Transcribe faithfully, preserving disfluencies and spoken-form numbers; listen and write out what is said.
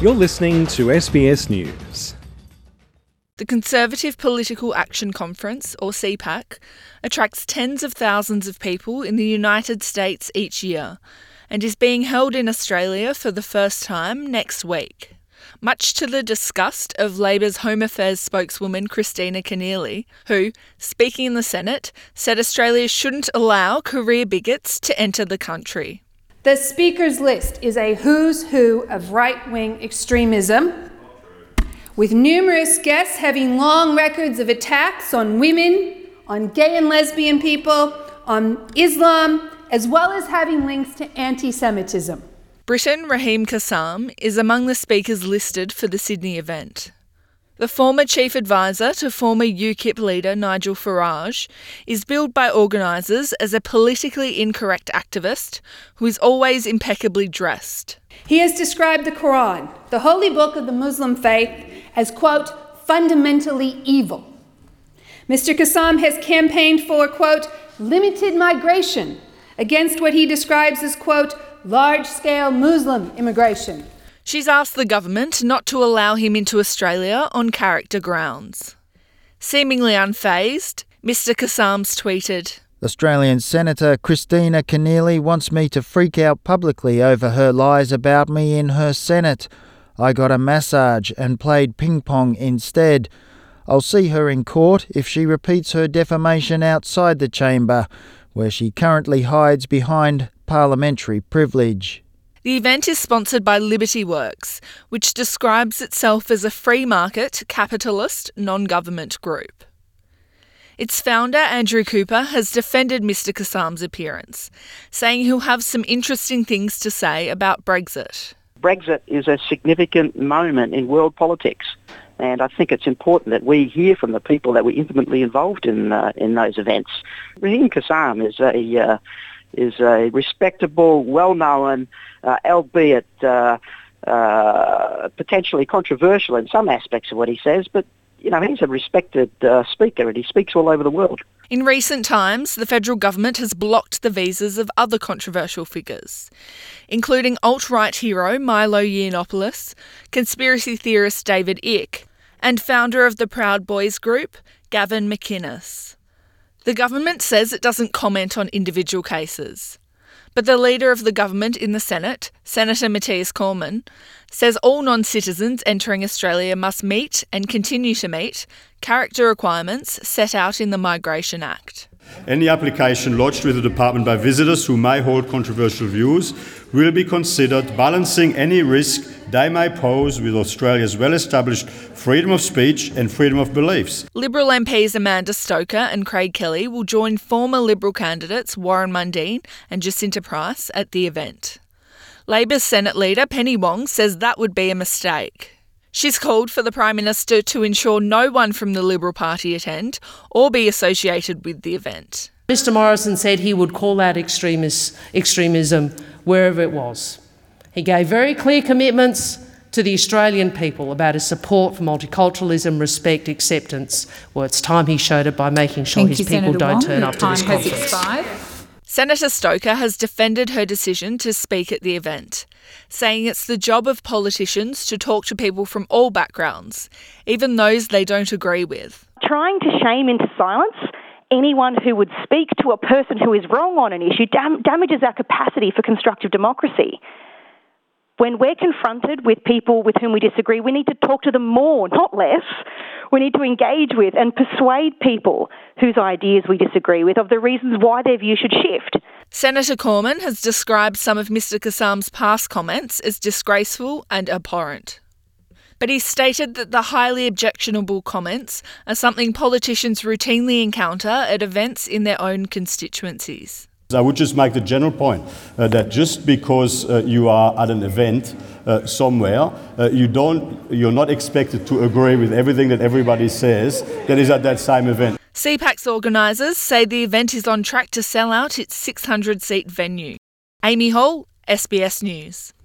You're listening to S B S News. The Conservative Political Action Conference, or C PAC, attracts tens of thousands of people in the United States each year and is being held in Australia for the first time next week. Much to the disgust of Labor's Home Affairs spokeswoman Kristina Keneally, who, speaking in the Senate, said Australia shouldn't allow career bigots to enter the country. The Speaker's list is a who's who of right-wing extremism, with numerous guests having long records of attacks on women, on gay and lesbian people, on Islam, as well as having links to anti-Semitism. Briton Raheem Kassam is among the speakers listed for the Sydney event. The former chief advisor to former UKIP leader Nigel Farage is billed by organisers as a politically incorrect activist who is always impeccably dressed. He has described the Quran, the holy book of the Muslim faith, as, quote, fundamentally evil. Mister Kassam has campaigned for, quote, limited migration against what he describes as, quote, large-scale Muslim immigration. She's asked the government not to allow him into Australia on character grounds. Seemingly unfazed, Mister Kassam's tweeted, Australian Senator Kristina Keneally wants me to freak out publicly over her lies about me in her Senate. I got a massage and played ping pong instead. I'll see her in court if she repeats her defamation outside the chamber, where she currently hides behind parliamentary privilege. The event is sponsored by Liberty Works, which describes itself as a free market, capitalist, non-government group. Its founder, Andrew Cooper, has defended Mister Kassam's appearance, saying he'll have some interesting things to say about Brexit. Brexit is a significant moment in world politics, and I think it's important that we hear from the people that were intimately involved in uh, in those events. Raheem Kassam is a uh, is a respectable, well-known, uh, albeit uh, uh, potentially controversial in some aspects of what he says, but you know, he's a respected uh, speaker and he speaks all over the world. In recent times, the federal government has blocked the visas of other controversial figures, including alt-right hero Milo Yiannopoulos, conspiracy theorist David Icke, and founder of the Proud Boys group, Gavin McInnes. The government says it doesn't comment on individual cases, but the leader of the government in the Senate, Senator Matthias Cormann, says all non-citizens entering Australia must meet and continue to meet character requirements set out in the Migration Act. Any application lodged with the Department by visitors who may hold controversial views will be considered balancing any risk they may pose with Australia's well-established freedom of speech and freedom of beliefs. Liberal M Ps Amanda Stoker and Craig Kelly will join former Liberal candidates Warren Mundine and Jacinta Price at the event. Labor's Senate leader Penny Wong says that would be a mistake. She's called for the Prime Minister to ensure no one from the Liberal Party attend or be associated with the event. Mister Morrison said he would call out extremist, extremism wherever it was. He gave very clear commitments to the Australian people about his support for multiculturalism, respect, acceptance. Well, it's time he showed it by making sure Thank his you, people Senator don't Wong. turn up to this Time has conference. expired. Senator Stoker has defended her decision to speak at the event, saying it's the job of politicians to talk to people from all backgrounds, even those they don't agree with. Trying to shame into silence anyone who would speak to a person who is wrong on an issue dam- damages our capacity for constructive democracy. When we're confronted with people with whom we disagree, we need to talk to them more, not less. We need to engage with and persuade people whose ideas we disagree with of the reasons why their view should shift. Senator Cormann has described some of Mister Kassam's past comments as disgraceful and abhorrent. But he stated that the highly objectionable comments are something politicians routinely encounter at events in their own constituencies. I would just make the general point uh, that just because uh, you are at an event uh, somewhere, uh, you don't, you're not expected to agree with everything that everybody says that is at that same event. C PAC's organisers say the event is on track to sell out its six hundred seat venue. Amy Hall, S B S News.